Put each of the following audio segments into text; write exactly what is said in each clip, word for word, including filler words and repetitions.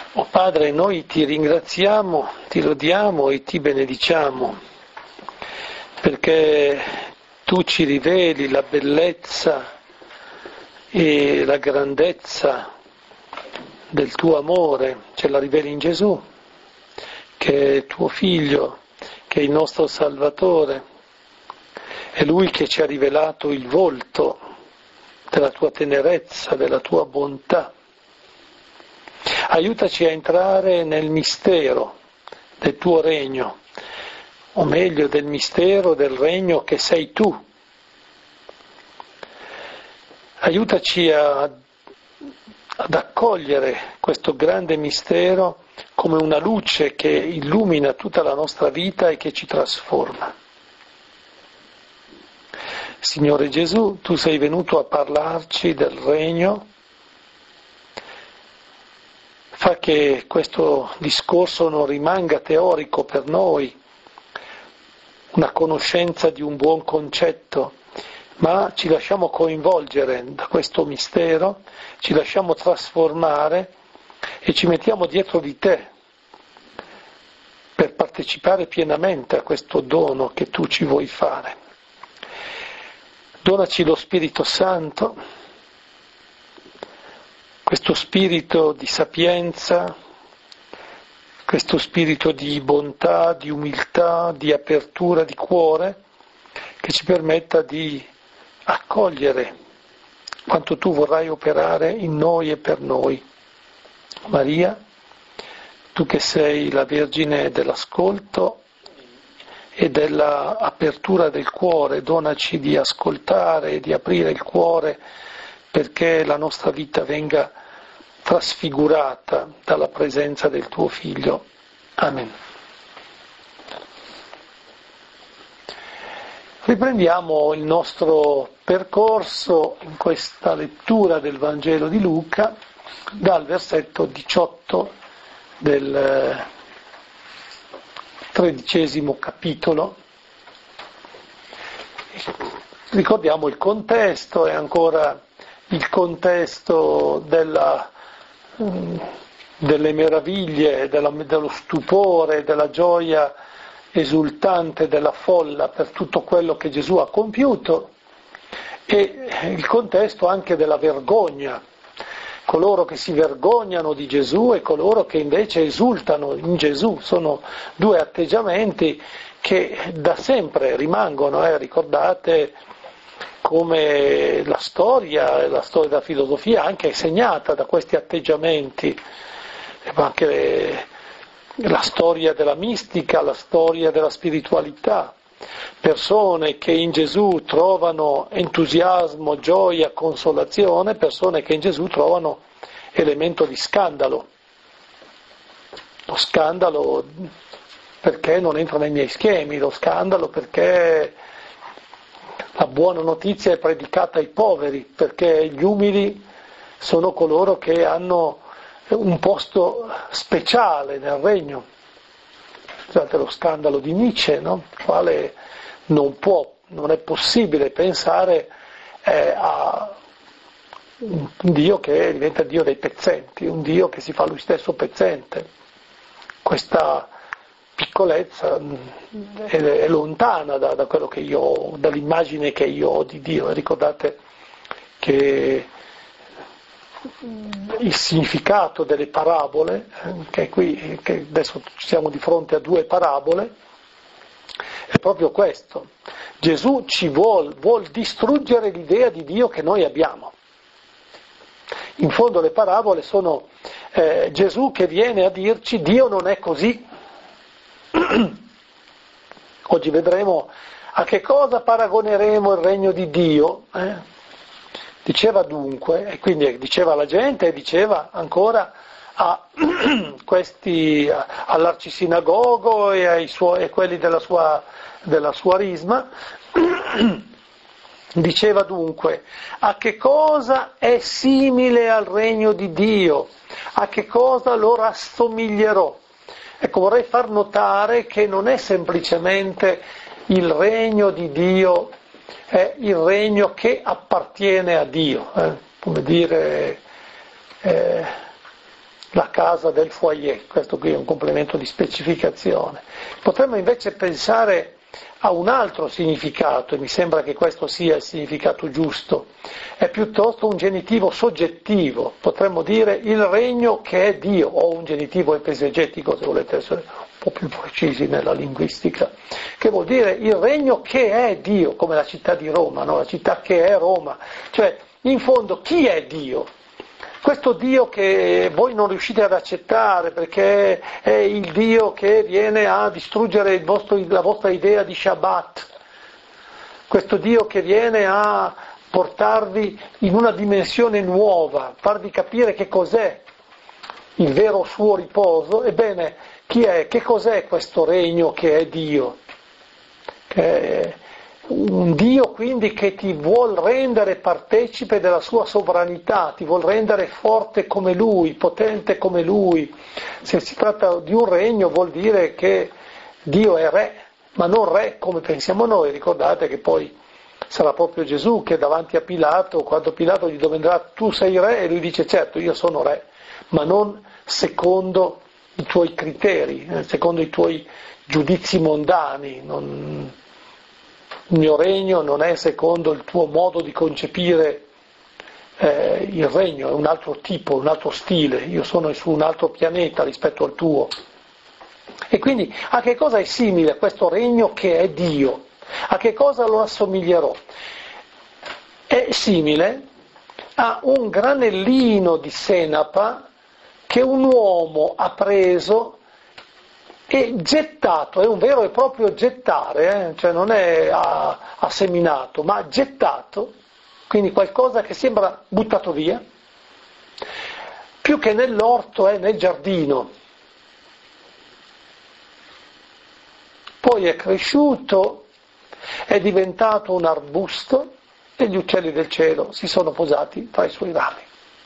Oh Padre, noi ti ringraziamo, ti lodiamo e ti benediciamo, perché tu ci riveli la bellezza e la grandezza del tuo amore, ce la riveli in Gesù, che è tuo Figlio, che è il nostro Salvatore, è Lui che ci ha rivelato il volto della tua tenerezza, della tua bontà. Aiutaci a entrare nel mistero del tuo regno, o meglio del mistero del regno che sei tu. Aiutaci a, ad accogliere questo grande mistero come una luce che illumina tutta la nostra vita e che ci trasforma. Signore Gesù, tu sei venuto a parlarci del regno. Fa che questo discorso non rimanga teorico per noi, una conoscenza di un buon concetto, ma ci lasciamo coinvolgere da questo mistero, ci lasciamo trasformare e ci mettiamo dietro di te per partecipare pienamente a questo dono che tu ci vuoi fare. Donaci lo Spirito Santo, questo spirito di sapienza, questo spirito di bontà, di umiltà, di apertura di cuore, che ci permetta di accogliere quanto tu vorrai operare in noi e per noi. Maria, tu che sei la Vergine dell'ascolto e dell'apertura del cuore, donaci di ascoltare e di aprire il cuore perché la nostra vita venga trasfigurata dalla presenza del tuo Figlio. Amen. Riprendiamo il nostro percorso in questa lettura del Vangelo di Luca dal versetto diciotto del tredicesimo capitolo. Ricordiamo il contesto, è ancora il contesto della, delle meraviglie, della, dello stupore, della gioia esultante della folla per tutto quello che Gesù ha compiuto, e il contesto anche della vergogna, coloro che si vergognano di Gesù e coloro che invece esultano in Gesù. Sono due atteggiamenti che da sempre rimangono, eh, ricordate come la storia, la storia della filosofia anche è segnata da questi atteggiamenti, ma anche la storia della mistica, la storia della spiritualità, persone che in Gesù trovano entusiasmo, gioia, consolazione, persone che in Gesù trovano elemento di scandalo. Lo scandalo perché non entra nei miei schemi, lo scandalo perché la buona notizia è predicata ai poveri, perché gli umili sono coloro che hanno un posto speciale nel regno. Scusate lo scandalo di Nietzsche, no? Il quale non può, non è possibile pensare eh, a un Dio che diventa Dio dei pezzenti, un Dio che si fa lui stesso pezzente. Questa piccolezza è, è lontana da, da quello che io, dall'immagine che io ho di Dio. Ricordate che il significato delle parabole, che qui che adesso siamo di fronte a due parabole, è proprio questo. Gesù ci vuol, vuol distruggere l'idea di Dio che noi abbiamo. In fondo le parabole sono eh, Gesù che viene a dirci Dio non è così. Oggi vedremo a che cosa paragoneremo il regno di Dio. Eh? Diceva dunque, e quindi diceva alla gente e diceva ancora a questi, all'arcisinagogo e ai suoi, e quelli della sua, della sua risma, diceva dunque, a che cosa è simile al regno di Dio? A che cosa lo rassomiglierò? Ecco, vorrei far notare che non è semplicemente il regno di Dio, è il regno che appartiene a Dio, eh? Come dire, eh, la casa del foyer, questo qui è un complemento di specificazione. Potremmo invece pensare a un altro significato, e mi sembra che questo sia il significato giusto, è piuttosto un genitivo soggettivo, potremmo dire il regno che è Dio, o un genitivo esegetico se volete essere un po' più precisi nella linguistica, che vuol dire il regno che è Dio, come la città di Roma, no? La città che è Roma, cioè in fondo chi è Dio? Questo Dio che voi non riuscite ad accettare perché è il Dio che viene a distruggere il vostro, la vostra idea di Shabbat, questo Dio che viene a portarvi in una dimensione nuova, farvi capire che cos'è il vero suo riposo, ebbene, chi è? Che cos'è questo regno che è Dio? Che è un Dio quindi che ti vuol rendere partecipe della sua sovranità, ti vuol rendere forte come Lui, potente come Lui. Se si tratta di un regno vuol dire che Dio è re, ma non re come pensiamo noi. Ricordate che poi sarà proprio Gesù che davanti a Pilato, quando Pilato gli domanderà tu sei re, e lui dice certo io sono re, ma non secondo i tuoi criteri, secondo i tuoi giudizi mondani, non... il mio regno non è secondo il tuo modo di concepire eh, il regno, è un altro tipo, un altro stile, io sono su un altro pianeta rispetto al tuo. E quindi a che cosa è simile questo regno che è Dio? A che cosa lo assomiglierò? È simile a un granellino di senapa che un uomo ha preso e gettato, è un vero e proprio gettare, eh? Cioè non è a, a seminato, ma gettato, quindi qualcosa che sembra buttato via, più che nell'orto è nel giardino. Poi è cresciuto, è diventato un arbusto e gli uccelli del cielo si sono posati tra i suoi rami.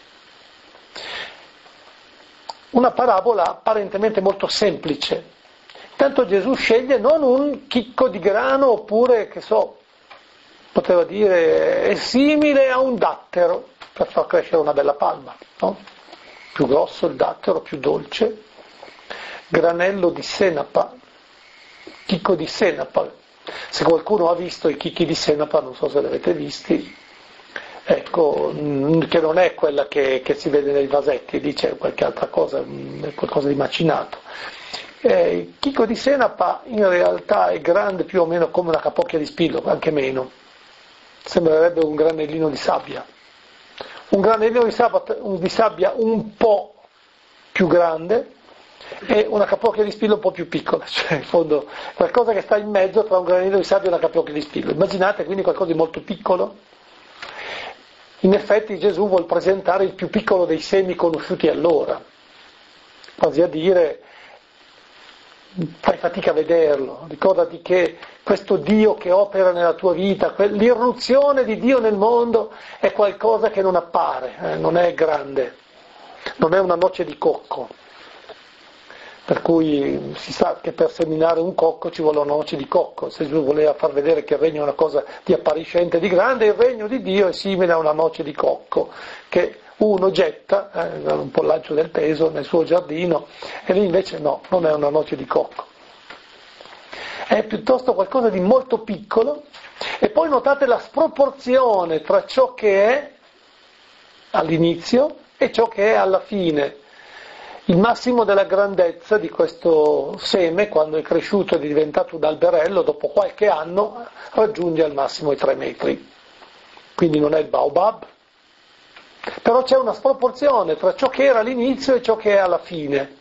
Una parabola apparentemente molto semplice. Tanto Gesù sceglie non un chicco di grano oppure, che so, poteva dire è simile a un dattero per far crescere una bella palma, no? Più grosso il dattero, più dolce, granello di senapa, chicco di senapa. Se qualcuno ha visto i chicchi di senapa, non so se li avete visti, ecco, che non è quella che, che si vede nei vasetti, lì c'è qualche altra cosa, qualcosa di macinato. Eh, il chicco di senapa in realtà è grande più o meno come una capocchia di spillo, anche meno, sembrerebbe un granellino di sabbia, un granellino di sabbia, di sabbia un po' più grande e una capocchia di spillo un po' più piccola, cioè in fondo qualcosa che sta in mezzo tra un granellino di sabbia e una capocchia di spillo. Immaginate quindi qualcosa di molto piccolo. In effetti Gesù vuol presentare il più piccolo dei semi conosciuti allora, quasi a dire fai fatica a vederlo, ricordati che questo Dio che opera nella tua vita, l'irruzione di Dio nel mondo è qualcosa che non appare, eh, non è grande, non è una noce di cocco, per cui si sa che per seminare un cocco ci vuole una noce di cocco. Se Gesù voleva far vedere che il regno è una cosa di appariscente, di grande, il regno di Dio è simile a una noce di cocco che uno getta, eh, un pollaggio del peso nel suo giardino, e lì invece no, non è una noce di cocco, è piuttosto qualcosa di molto piccolo. E poi notate la sproporzione tra ciò che è all'inizio e ciò che è alla fine. Il massimo della grandezza di questo seme, quando è cresciuto ed è diventato un alberello, dopo qualche anno raggiunge al massimo i tre metri, quindi non è il baobab. Però c'è una sproporzione tra ciò che era all'inizio e ciò che è alla fine.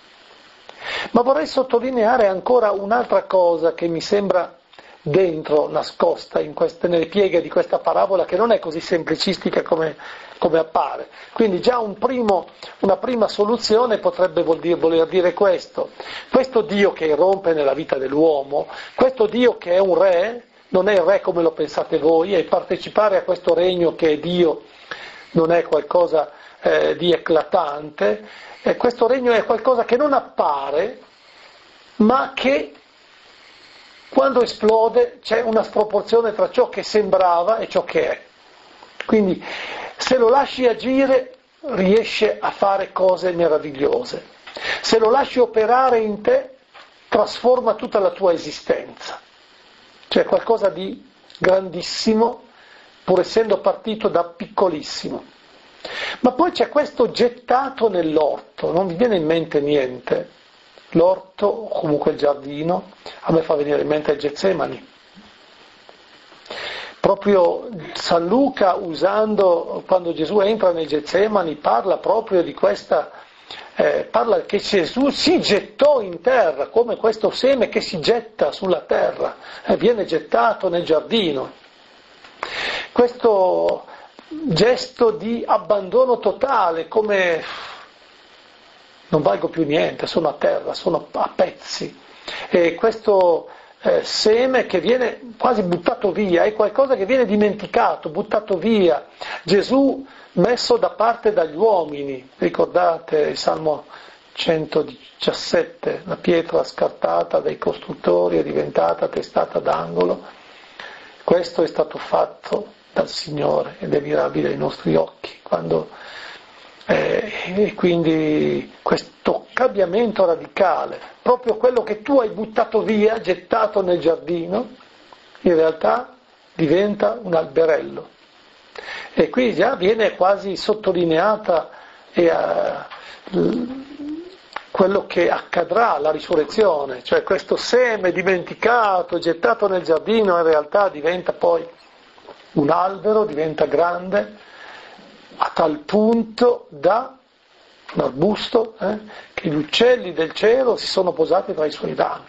Ma vorrei sottolineare ancora un'altra cosa che mi sembra dentro, nascosta in queste, nelle pieghe di questa parabola, che non è così semplicistica come, come appare. Quindi già un primo, una prima soluzione potrebbe vuol dire, voler dire questo. Questo Dio che irrompe nella vita dell'uomo, questo Dio che è un re, non è il re come lo pensate voi, e partecipare a questo regno che è Dio non è qualcosa eh, di eclatante, eh, questo regno è qualcosa che non appare, ma che quando esplode c'è una sproporzione tra ciò che sembrava e ciò che è. Quindi se lo lasci agire riesce a fare cose meravigliose. Se lo lasci operare in te, trasforma tutta la tua esistenza. Cioè qualcosa di grandissimo, pur essendo partito da piccolissimo. Ma poi c'è questo gettato nell'orto, non vi viene in mente niente. L'orto, o comunque il giardino, a me fa venire in mente il Getsemani. Proprio San Luca, usando, quando Gesù entra nel Getsemani, parla proprio di questa, eh, parla che Gesù si gettò in terra, come questo seme che si getta sulla terra, eh, viene gettato nel giardino. Questo gesto di abbandono totale, come non valgo più niente, sono a terra, sono a pezzi. E questo eh, seme che viene quasi buttato via, è qualcosa che viene dimenticato, buttato via. Gesù messo da parte dagli uomini, ricordate il Salmo centodiciassette, la pietra scartata dai costruttori è diventata testata d'angolo. Questo è stato fatto dal Signore ed è mirabile ai nostri occhi, quando eh, e quindi questo cambiamento radicale, proprio quello che tu hai buttato via, gettato nel giardino, in realtà diventa un alberello. E qui già viene quasi sottolineata e, uh, quello che accadrà alla risurrezione, cioè questo seme dimenticato, gettato nel giardino, in realtà diventa poi un albero, diventa grande, a tal punto da un arbusto, eh, che gli uccelli del cielo si sono posati tra i suoi rami.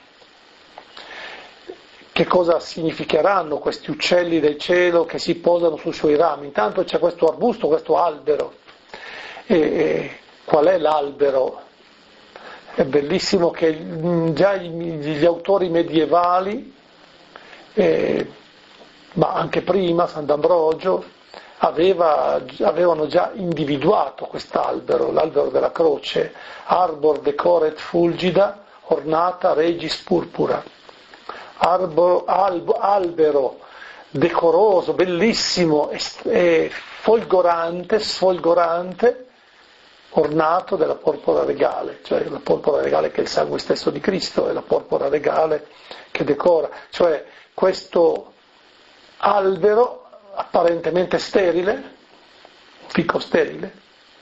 Che cosa significheranno questi uccelli del cielo che si posano sui suoi rami? Intanto c'è questo arbusto, questo albero. E, e qual è l'albero? È bellissimo che già gli autori medievali, eh, ma anche prima, Sant'Ambrogio, aveva, avevano già individuato quest'albero, l'albero della croce, arbor decoret fulgida, ornata regis purpura. Arbor, alb, albero decoroso, bellissimo, e, e folgorante, sfolgorante, ornato della porpora regale, cioè la porpora regale che è il sangue stesso di Cristo, è la porpora regale che decora, cioè questo albero apparentemente sterile, fico sterile,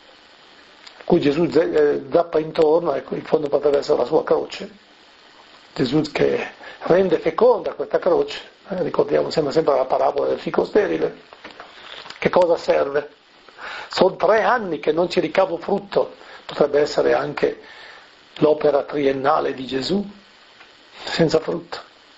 a cui Gesù zappa intorno, ecco, in fondo potrebbe essere la sua croce, Gesù che rende feconda questa croce, eh, ricordiamo, sembra sempre la parabola del fico sterile. Che cosa serve? Sono tre anni che non ci ricavo frutto, potrebbe essere anche l'opera triennale di Gesù, senza frutto.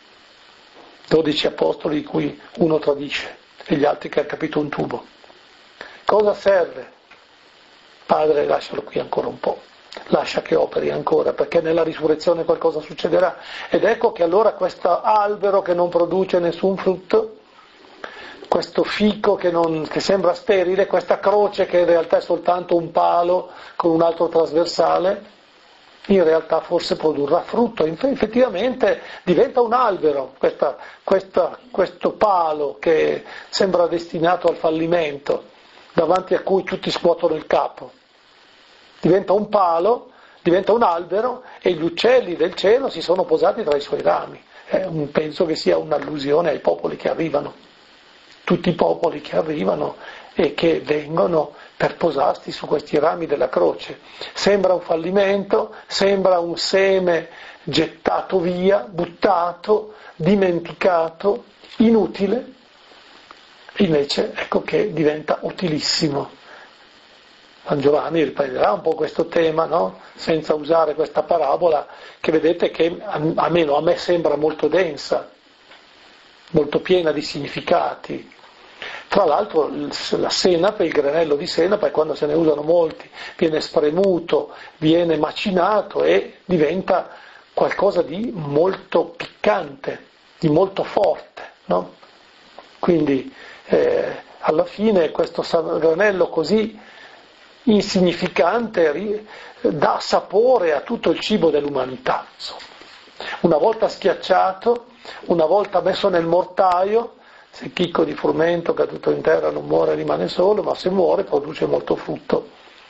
Dodici apostoli di cui uno tradisce e gli altri che hanno capito un tubo. Cosa serve? Padre, lascialo qui ancora un po'. Lascia che operi ancora, perché nella risurrezione qualcosa succederà. Ed ecco che allora questo albero che non produce nessun frutto, questo fico che, non, che sembra sterile, questa croce che in realtà è soltanto un palo con un altro trasversale, in realtà forse produrrà frutto. Effettivamente diventa un albero, questa, questa, questo palo che sembra destinato al fallimento, davanti a cui tutti scuotono il capo. Diventa un palo, diventa un albero e gli uccelli del cielo si sono posati tra i suoi rami. Eh, penso che sia un'allusione ai popoli che arrivano, tutti i popoli che arrivano e che vengono per posarsi su questi rami della croce. Sembra un fallimento, sembra un seme gettato via, buttato, dimenticato, inutile, invece ecco che diventa utilissimo. San Giovanni riprenderà un po' questo tema, no? Senza usare questa parabola che vedete che almeno a me sembra molto densa, molto piena di significati. Tra l'altro la senape, il granello di senape, quando se ne usano molti, viene spremuto, viene macinato e diventa qualcosa di molto piccante, di molto forte, no? Quindi eh, alla fine questo granello così insignificante dà sapore a tutto il cibo dell'umanità. Insomma. Una volta schiacciato, una volta messo nel mortaio, se chicco di frumento caduto in terra non muore rimane solo, ma se muore produce molto frutto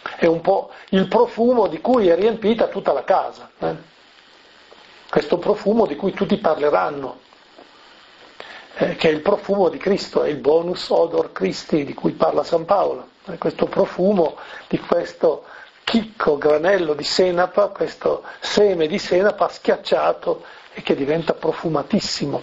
È un po' il profumo di cui è riempita tutta la casa. Eh? Questo profumo di cui tutti parleranno, eh, che è il profumo di Cristo, è il bonus odor Christi di cui parla San Paolo. Eh? Questo profumo di questo chicco, granello di senape, questo seme di senape schiacciato e che diventa profumatissimo.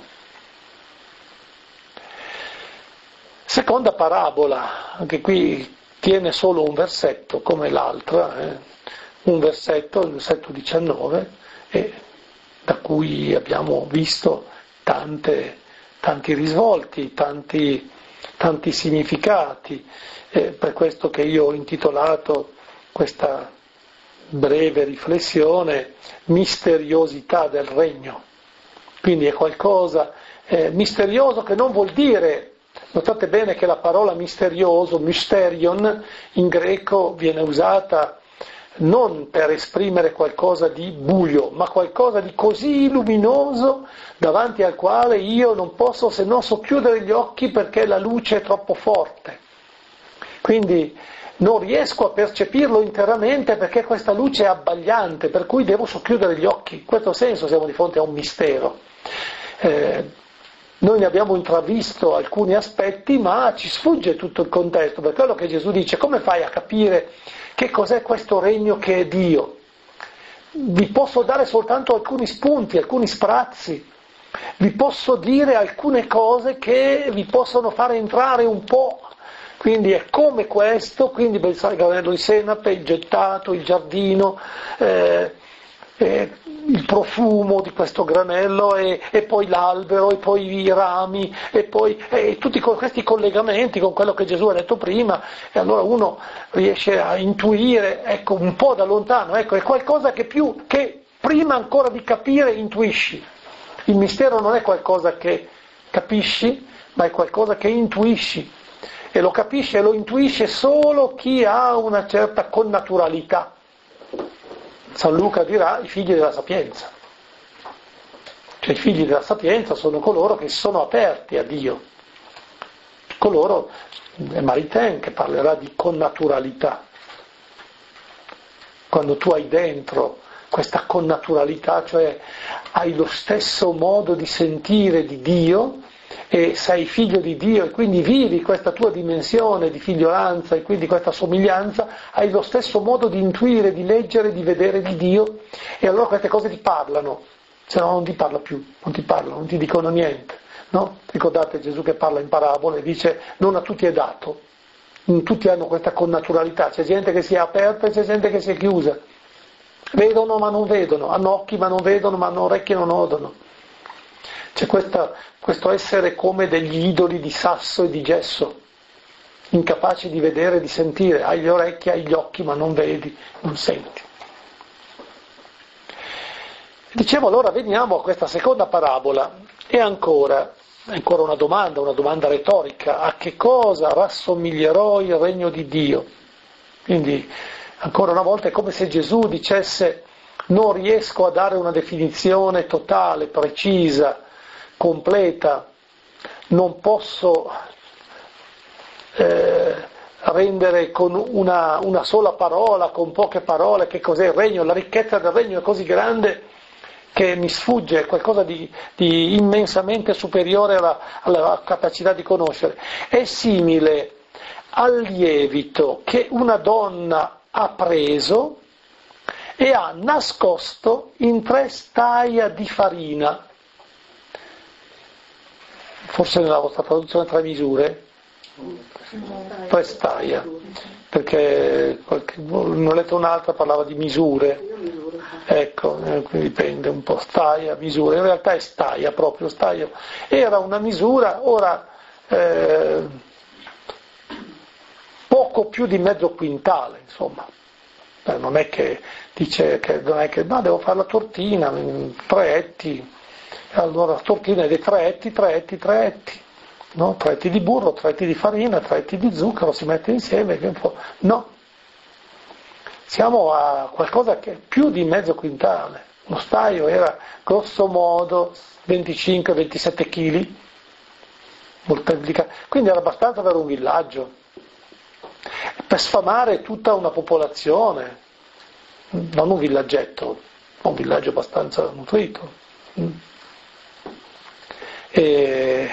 Seconda parabola, anche qui tiene solo un versetto come l'altra, eh? un versetto, il versetto diciannove, e da cui abbiamo visto tante, tanti risvolti, tanti, tanti significati, eh, per questo che io ho intitolato questa breve riflessione misteriosità del regno. Quindi è qualcosa eh, misterioso che non vuol dire. Notate bene che la parola misterioso, mysterion, in greco viene usata non per esprimere qualcosa di buio, ma qualcosa di così luminoso davanti al quale io non posso se non socchiudere gli occhi perché la luce è troppo forte. Quindi non riesco a percepirlo interamente perché questa luce è abbagliante, per cui devo socchiudere gli occhi. In questo senso siamo di fronte a un mistero. Eh, Noi ne abbiamo intravisto alcuni aspetti, ma ci sfugge tutto il contesto, per quello che Gesù dice: come fai a capire che cos'è questo regno che è Dio? Vi posso dare soltanto alcuni spunti, alcuni sprazzi, vi posso dire alcune cose che vi possono fare entrare un po', quindi è come questo, quindi il granello di senape, il gettato, il giardino, eh, eh, il profumo di questo granello e, e poi l'albero e poi i rami e poi e tutti questi collegamenti con quello che Gesù ha detto prima, e allora uno riesce a intuire, ecco, un po' da lontano, ecco, è qualcosa che più che prima ancora di capire intuisci. Il mistero non è qualcosa che capisci, ma è qualcosa che intuisci, e lo capisce e lo intuisce solo chi ha una certa connaturalità. San Luca dirà i figli della sapienza, cioè i figli della sapienza sono coloro che sono aperti a Dio, coloro, è Maritain che parlerà di connaturalità, quando tu hai dentro questa connaturalità, cioè hai lo stesso modo di sentire di Dio e sei figlio di Dio e quindi vivi questa tua dimensione di figliolanza e quindi questa somiglianza, hai lo stesso modo di intuire, di leggere, di vedere di Dio, e allora queste cose ti parlano, se no non ti parla più, non ti parlano, non ti dicono niente, no? Ricordate Gesù che parla in parabole, dice: non a tutti è dato, non tutti hanno questa connaturalità, c'è gente che si è aperta e c'è gente che si è chiusa, vedono ma non vedono, hanno occhi ma non vedono, ma hanno orecchie e non odono. C'è questa, questo essere come degli idoli di sasso e di gesso, incapaci di vedere e di sentire, hai le orecchie, hai gli occhi ma non vedi, non senti. Dicevo, allora veniamo a questa seconda parabola, e ancora, ancora una domanda, una domanda retorica: a che cosa rassomiglierò il regno di Dio? Quindi ancora una volta è come se Gesù dicesse: non riesco a dare una definizione totale, precisa, completa, non posso eh, rendere con una, una sola parola, con poche parole, che cos'è il regno. La ricchezza del regno è così grande che mi sfugge, è qualcosa di, di immensamente superiore alla, alla capacità di conoscere. È simile al lievito che una donna ha preso e ha nascosto in tre staia di farina. Forse nella vostra traduzione tre misure? Tre staia, perché qualche, ne ho letto un'altra, parlava di misure. Ecco, dipende un po', staia, misura, in realtà è staia proprio, staia. Era una misura, ora eh, poco più di mezzo quintale, insomma. Eh, non è che dice che non è che ma devo fare la tortina, tre etti, allora la tortina è dei tre etti, tre etti, tre etti, no? Tre etti di burro, tre etti di farina, tre etti di zucchero, si mette insieme, che un po'. No, siamo a qualcosa che è più di mezzo quintale. Lo staio era grosso modo venticinque ventisette chili, quindi era abbastanza per un villaggio. per sfamare tutta una popolazione, non un villaggetto, un villaggio abbastanza nutrito. E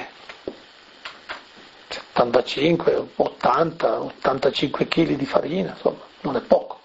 settantacinque, ottanta, ottantacinque chili di farina, insomma, non è poco.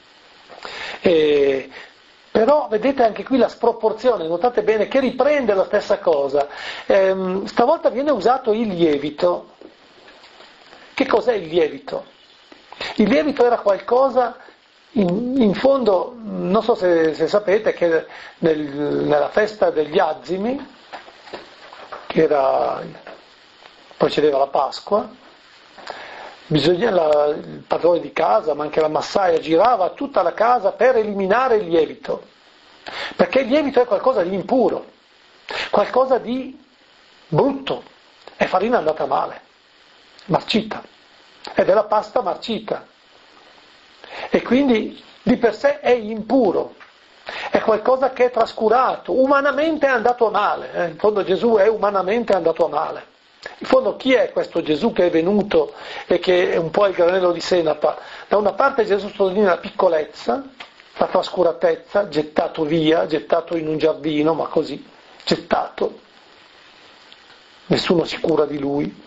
E, però vedete anche qui la sproporzione, notate bene che riprende la stessa cosa. Ehm, stavolta viene usato il lievito. Che cos'è il lievito? Il lievito era qualcosa, in, in fondo, non so se, se sapete, che nel, nella festa degli azimi, che era, precedeva la Pasqua, bisogna, la, il padrone di casa, ma anche la massaia, girava tutta la casa per eliminare il lievito, perché il lievito è qualcosa di impuro, qualcosa di brutto, è farina andata male, marcita, ed è la pasta marcita, e quindi di per sé è impuro, è qualcosa che è trascurato, umanamente è andato a male, eh? In fondo Gesù è umanamente andato a male. In fondo chi è questo Gesù che è venuto e che è un po' il granello di senapa? Da una parte Gesù sottolinea la piccolezza, la trascuratezza, gettato via, gettato in un giardino, ma così, gettato, nessuno si cura di lui.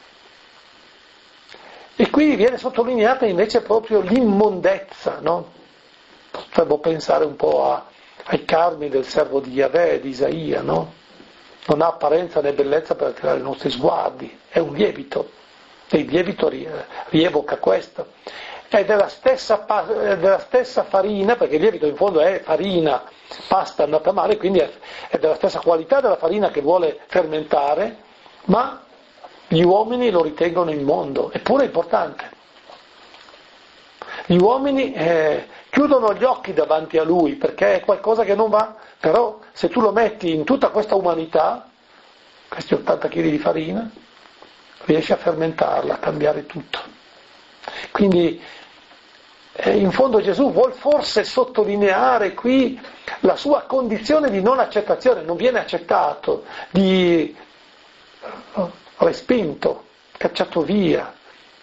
E qui viene sottolineata invece proprio l'immondezza, no? Potremmo pensare un po' a, ai carmi del servo di Yahweh, di Isaia, no? Non ha apparenza né bellezza per attirare i nostri sguardi, è un lievito, e il lievito rievoca questo. È della stessa, è della stessa farina, perché il lievito in fondo è farina, pasta andata male, quindi è, è della stessa qualità della farina che vuole fermentare, ma gli uomini lo ritengono immondo, eppure è importante. Gli uomini eh, chiudono gli occhi davanti a lui perché è qualcosa che non va, però se tu lo metti in tutta questa umanità, questi ottanta chili di farina, riesci a fermentarla, a cambiare tutto. Quindi eh, in fondo Gesù vuol forse sottolineare qui la sua condizione di non accettazione, non viene accettato, di respinto, cacciato via.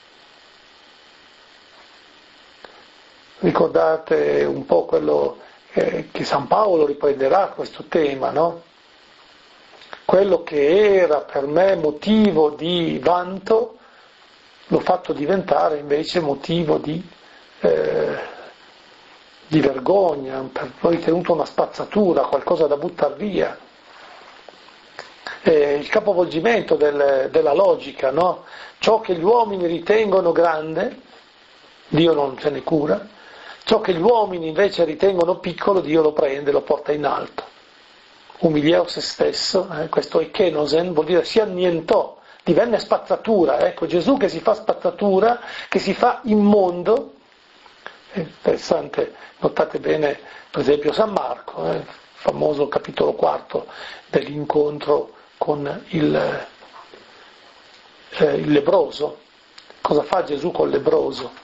Ricordate un po' quello eh, che San Paolo riprenderà questo tema, no? Quello che era per me motivo di vanto, l'ho fatto diventare invece motivo di, eh, di vergogna, l'ho ritenuto una spazzatura, qualcosa da buttare via. Eh, il capovolgimento del, della logica, no? Ciò che gli uomini ritengono grande, Dio non se ne cura. Ciò che gli uomini invece ritengono piccolo, Dio lo prende, lo porta in alto. Umiliò se stesso, eh, questo ekenosen vuol dire si annientò, divenne spazzatura. Ecco, Gesù che si fa spazzatura, che si fa immondo. È interessante, notate bene per esempio San Marco, eh, famoso capitolo quarto dell'incontro con il, eh, il lebbroso. Cosa fa Gesù col lebbroso?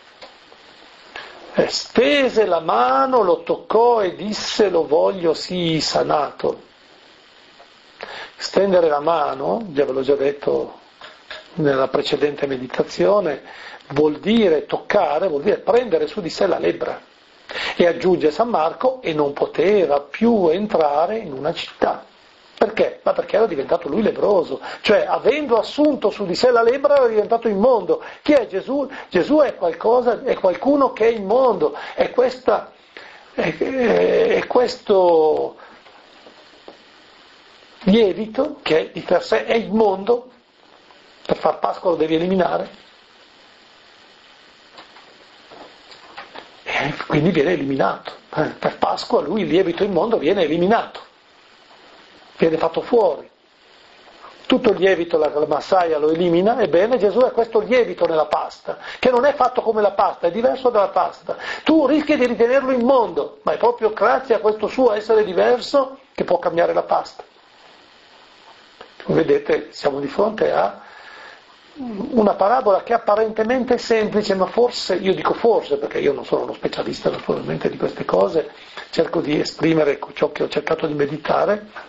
Stese la mano, lo toccò e disse: lo voglio sii sanato. Stendere la mano, già ve l'ho già detto nella precedente meditazione, vuol dire toccare, vuol dire prendere su di sé la lebbra. E aggiunge San Marco: e non poteva più entrare in una città. Perché? Ma perché era diventato lui lebbroso, cioè avendo assunto su di sé la lebbra era diventato immondo. Chi è Gesù? Gesù è qualcosa, è qualcuno che è immondo, è questa, è, è questo lievito che di per sé è immondo, per far Pasqua lo devi eliminare, e quindi viene eliminato. Per Pasqua lui il lievito immondo viene eliminato. Viene fatto fuori. Tutto il lievito la, la massaia lo elimina, ebbene Gesù è questo lievito nella pasta, che non è fatto come la pasta, è diverso dalla pasta. Tu rischi di ritenerlo immondo, ma è proprio grazie a questo suo essere diverso che può cambiare la pasta. Vedete, siamo di fronte a una parabola che è apparentemente semplice, ma forse, io dico forse perché io non sono uno specialista naturalmente di queste cose, cerco di esprimere ciò che ho cercato di meditare,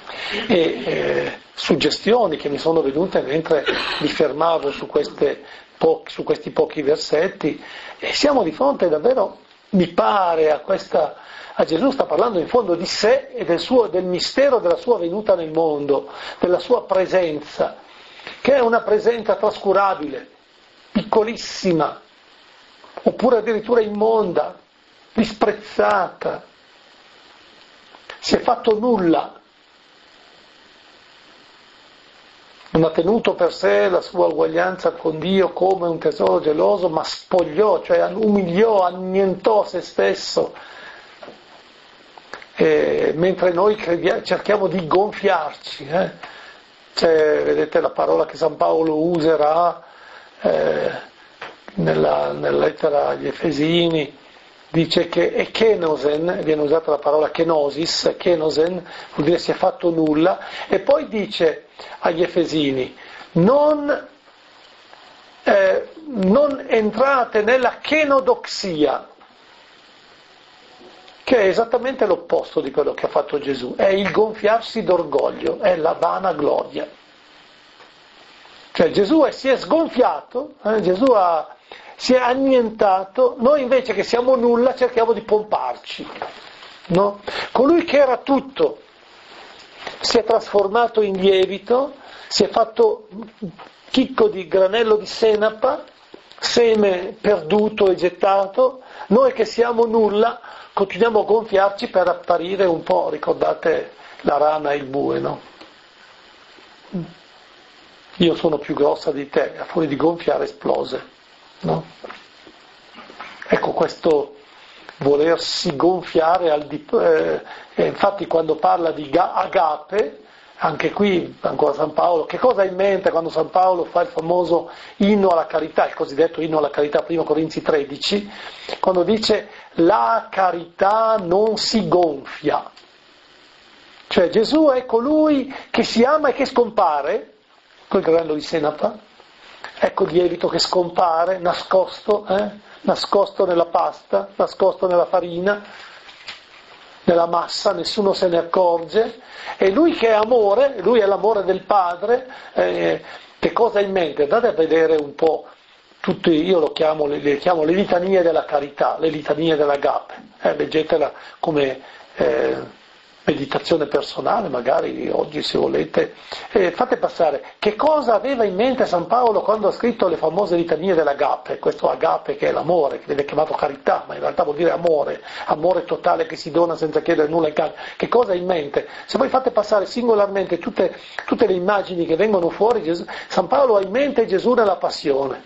e eh, suggestioni che mi sono venute mentre mi fermavo su queste pochi, su questi pochi versetti, e siamo di fronte davvero, mi pare, a questa, a Gesù sta parlando in fondo di sé e del, suo, del mistero della sua venuta nel mondo, della sua presenza, che è una presenza trascurabile, piccolissima, oppure addirittura immonda, disprezzata, si è fatto nulla. Non ha tenuto per sé la sua uguaglianza con Dio come un tesoro geloso, ma spogliò, cioè umiliò, annientò se stesso. E mentre noi crediamo, cerchiamo di gonfiarci, eh? Cioè, vedete la parola che San Paolo userà eh, nella, nella lettera agli Efesini, dice che è kenosen, viene usata la parola kenosis, kenosen vuol dire si è fatto nulla, e poi dice agli Efesini non, eh, non entrate nella kenodoxia, che è esattamente l'opposto di quello che ha fatto Gesù, è il gonfiarsi d'orgoglio, è la vana gloria. Cioè Gesù è, si è sgonfiato, eh, Gesù ha, si è annientato, noi invece che siamo nulla cerchiamo di pomparci, no? Colui che era tutto si è trasformato in lievito, si è fatto chicco di granello di senapa, seme perduto e gettato, noi che siamo nulla continuiamo a gonfiarci per apparire un po', ricordate la rana e il bue, no? Io sono più grossa di te, a fuori di gonfiare esplose, no? Ecco questo volersi gonfiare al di, eh, e infatti quando parla di agape, anche qui ancora San Paolo, che cosa ha in mente quando San Paolo fa il famoso inno alla carità, il cosiddetto inno alla carità, primo Corinzi tredici, quando dice la carità non si gonfia, cioè Gesù è colui che si ama e che scompare, quel granello di senapa, ecco il lievito che scompare, nascosto, eh? nascosto nella pasta, nascosto nella farina, nella massa, nessuno se ne accorge, e lui che è amore, lui è l'amore del Padre, eh, che cosa ha in mente? Andate a vedere un po', tutti, io lo chiamo, le, le chiamo le litanie della carità, le litanie dell'agape, eh, leggetela come eh, meditazione personale, magari oggi se volete, eh, fate passare che cosa aveva in mente San Paolo quando ha scritto le famose litanie dell'agape, questo agape che è l'amore, che viene chiamato carità, ma in realtà vuol dire amore, amore totale che si dona senza chiedere nulla in cambio. Che cosa ha in mente? Se voi fate passare singolarmente tutte, tutte le immagini che vengono fuori, Gesù, San Paolo ha in mente Gesù nella passione.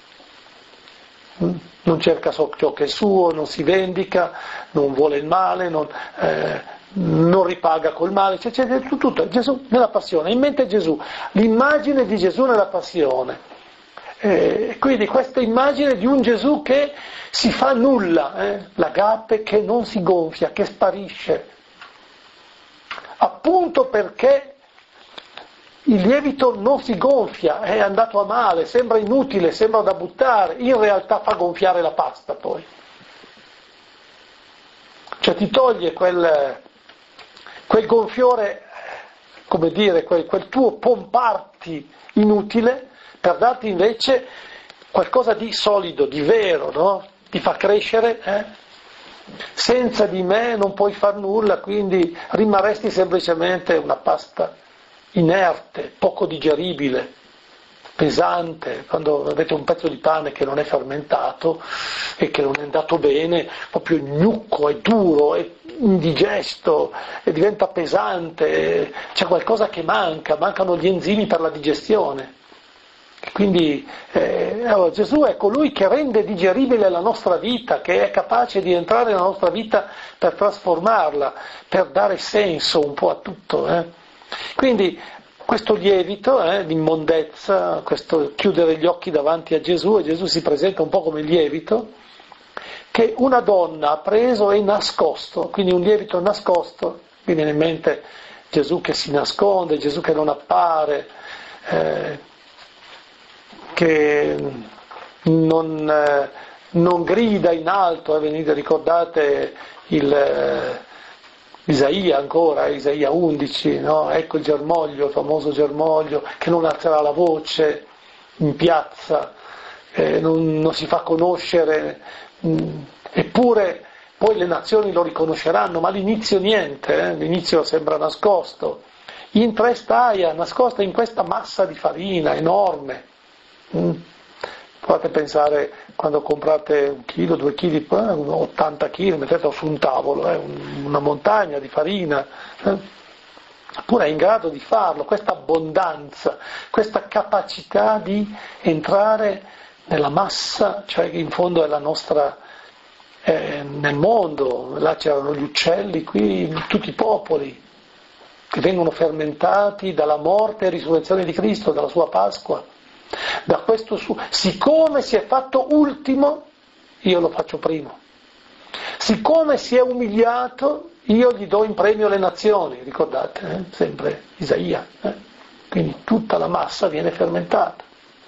Non cerca ciò che è suo, non si vendica, non vuole il male, non... Eh, non ripaga col male, cioè, cioè, tutto, tutto, Gesù nella passione, in mente Gesù, l'immagine di Gesù nella passione, eh, quindi questa immagine di un Gesù che si fa nulla, eh, l'agape che non si gonfia, che sparisce, appunto perché il lievito non si gonfia, è andato a male, sembra inutile, sembra da buttare, in realtà fa gonfiare la pasta poi, cioè ti toglie quel... quel gonfiore, come dire, quel, quel tuo pomparti inutile per darti invece qualcosa di solido, di vero, no? Ti fa crescere, eh? Senza di me non puoi far nulla, quindi rimarresti semplicemente una pasta inerte, poco digeribile, pesante. Quando avete un pezzo di pane che non è fermentato e che non è andato bene, proprio gnucco, è duro, è indigesto, e diventa pesante, c'è qualcosa che manca, mancano gli enzimi per la digestione. Quindi eh, allora, Gesù è colui che rende digeribile la nostra vita, che è capace di entrare nella nostra vita per trasformarla, per dare senso un po' a tutto. Eh. Quindi questo lievito eh, l'immondezza, questo chiudere gli occhi davanti a Gesù, e Gesù si presenta un po' come il lievito, che una donna ha preso e nascosto, quindi un lievito nascosto, mi viene in mente Gesù che si nasconde, Gesù che non appare, eh, che non, eh, non grida in alto, eh, venite, ricordate il... Eh, Isaia ancora, Isaia undici, no? Ecco il germoglio, il famoso germoglio, che non alzerà la voce in piazza, eh, non, non si fa conoscere, mh, eppure poi le nazioni lo riconosceranno, ma all'inizio niente, eh? L'inizio sembra nascosto. In tre staia, nascosta in questa massa di farina enorme. Mm. Provate a pensare quando comprate un chilo, due chili, ottanta chili, mettetelo su un tavolo, eh? una montagna di farina. Eh? Eppure è in grado di farlo, questa abbondanza, questa capacità di entrare nella massa, cioè che in fondo è la nostra, eh, nel mondo. Là c'erano gli uccelli, qui tutti i popoli che vengono fermentati dalla morte e risurrezione di Cristo, dalla sua Pasqua. Da questo su... Siccome si è fatto ultimo, io lo faccio primo. Siccome si è umiliato, io gli do in premio le nazioni, ricordate, eh? Sempre Isaia. Eh? Quindi tutta la massa viene fermentata.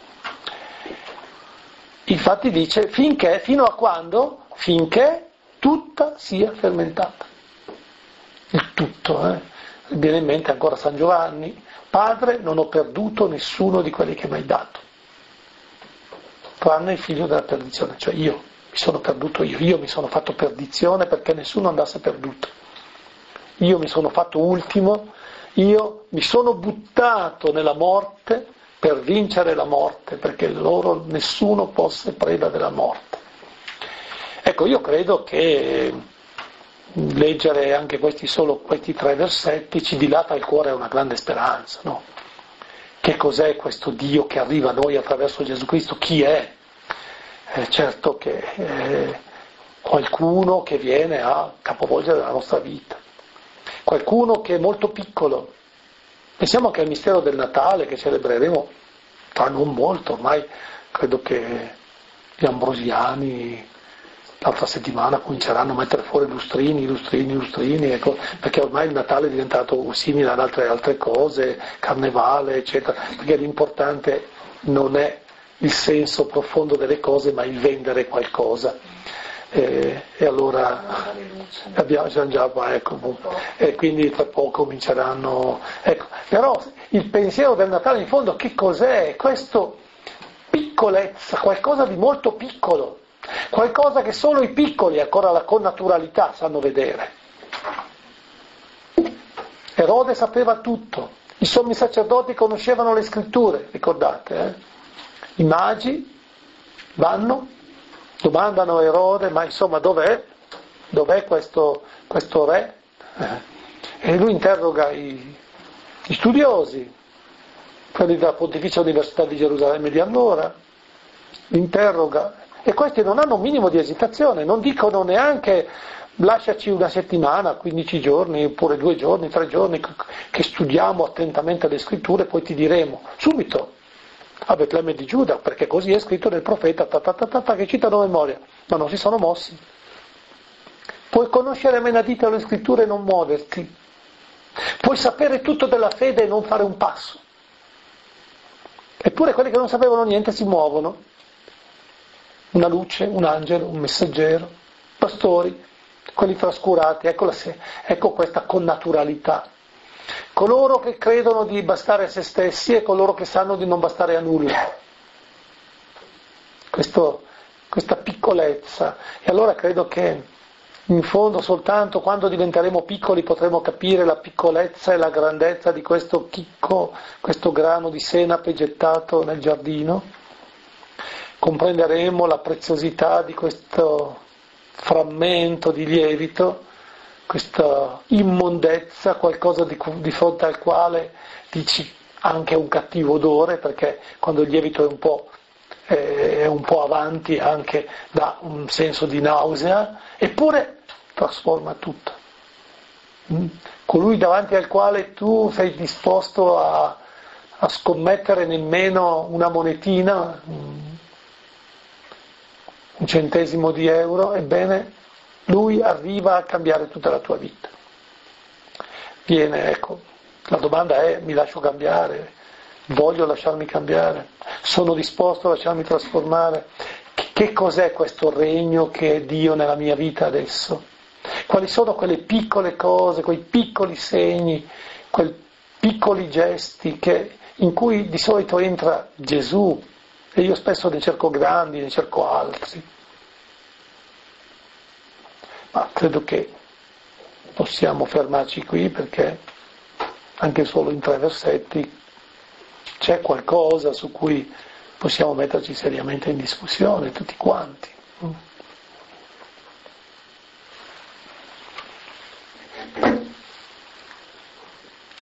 Infatti dice, finché, fino a quando? Finché tutta sia fermentata. Il tutto, eh? Viene in mente ancora San Giovanni, Padre, non ho perduto nessuno di quelli che mi hai dato, tranne il figlio della perdizione, cioè io, mi sono perduto io, io mi sono fatto perdizione perché nessuno andasse perduto, io mi sono fatto ultimo, io mi sono buttato nella morte per vincere la morte, perché loro nessuno fosse preda della morte. Ecco, io credo che leggere anche questi solo questi tre versetti ci dilata il cuore a una grande speranza, no? Che cos'è questo Dio che arriva a noi attraverso Gesù Cristo? Chi è? Eh, certo che è qualcuno che viene a capovolgere la nostra vita, qualcuno che è molto piccolo. Pensiamo anche al mistero del Natale che celebreremo tra non molto, ormai credo che gli ambrosiani l'altra settimana cominceranno a mettere fuori lustrini, lustrini, lustrini, ecco, perché ormai il Natale è diventato simile ad altre, altre cose, carnevale, eccetera, perché l'importante non è il senso profondo delle cose, ma il vendere qualcosa. E, e allora abbiamo già, ecco, e quindi tra poco cominceranno, ecco, però il pensiero del Natale in fondo che cos'è? Questo piccolezza, qualcosa di molto piccolo, qualcosa che solo i piccoli ancora la connaturalità sanno vedere. Erode sapeva tutto, i sommi sacerdoti conoscevano le scritture, ricordate, eh? I magi vanno, domandano a Erode, ma insomma dov'è? Dov'è questo, questo re? Eh? E lui interroga i, i studiosi, quelli della Pontificia Università di Gerusalemme di allora, li interroga. E questi non hanno un minimo di esitazione, non dicono neanche lasciaci una settimana, quindici giorni, oppure due giorni, tre giorni, che studiamo attentamente le scritture, poi ti diremo, subito, a Betlemme di Giuda, perché così è scritto nel profeta, ta ta ta ta ta, che citano a memoria, ma non si sono mossi. Puoi conoscere a menadito le scritture e non muoverti, puoi sapere tutto della fede e non fare un passo. Eppure quelli che non sapevano niente si muovono. Una luce, un angelo, un messaggero, pastori, quelli trascurati, ecco, la, ecco questa connaturalità. Coloro che credono di bastare a se stessi e coloro che sanno di non bastare a nulla. Questo, questa piccolezza. E allora credo che in fondo soltanto quando diventeremo piccoli potremo capire la piccolezza e la grandezza di questo chicco, questo grano di senape gettato nel giardino. Comprenderemo la preziosità di questo frammento di lievito, questa immondezza, qualcosa di, di fronte al quale dici anche un cattivo odore, perché quando il lievito è un po', eh, è un po' avanti anche dà un senso di nausea, eppure trasforma tutto. Mm? Colui davanti al quale tu sei disposto a, a scommettere nemmeno una monetina, mm, un centesimo di euro, ebbene lui arriva a cambiare tutta la tua vita. Viene, ecco, la domanda è: mi lascio cambiare? Voglio lasciarmi cambiare? Sono disposto a lasciarmi trasformare? Che cos'è questo regno che è Dio nella mia vita adesso? Quali sono quelle piccole cose, quei piccoli segni, quei piccoli gesti che, in cui di solito entra Gesù e io spesso ne cerco grandi, ne cerco altri. Ma credo che possiamo fermarci qui perché anche solo in tre versetti c'è qualcosa su cui possiamo metterci seriamente in discussione tutti quanti.